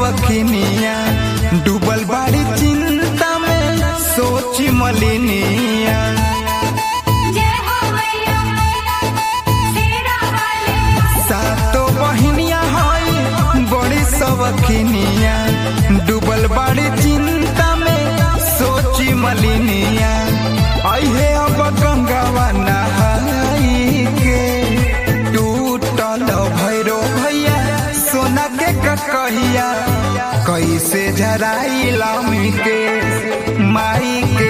सवखिनिया डूबल बाड़ी चिंता में सोची मलिनिया। सातो बहिनिया हई बड़ी सवखिनिया डूबल बाड़ी चिंता में सोची मलिनिया। अहे अब गंगावा नहाई के टूटल भैरो भैया सोना के कहिया कैसे झराई लामी के माई के।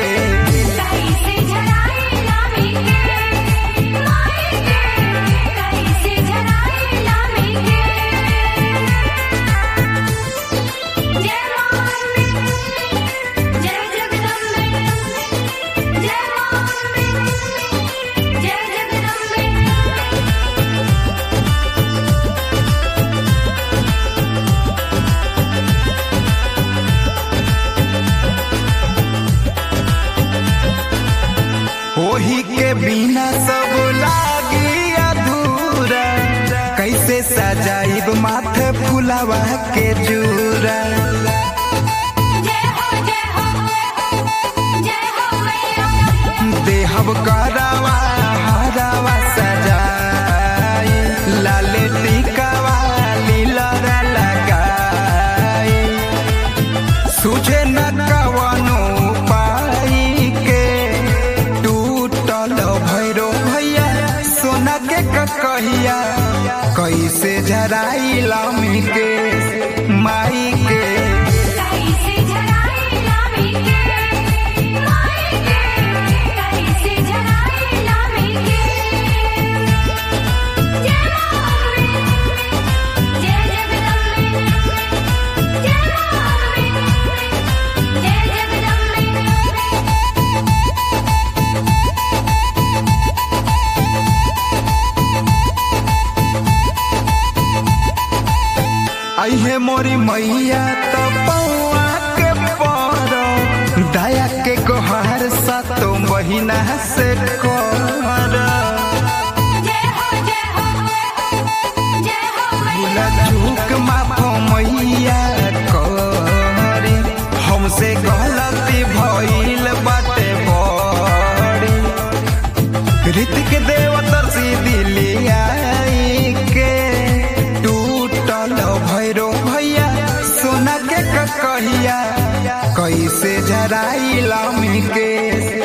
ओही के बिना सब लागी अधूरा कैसे सजाइब माथे फुलावा के जूरा। देहब करावा हरावा सजाई लाले टिकावा लीलरा लगाई। सुझे न कवनो पाई के टूटल भैरो भैया सोना के कहिया कैसे झराई लामी के माई के। अहे मोरी मैया तो पौआ के पर दया के गोहार सातो बहिना से कर। भूला चूक माफो मैया करी हमसे गलती भइल बाटे बड़ी। रीति के देवतर सी दिलिया के टूटल भैरो भैया सोना के कहिया कैसे झराई लामी के।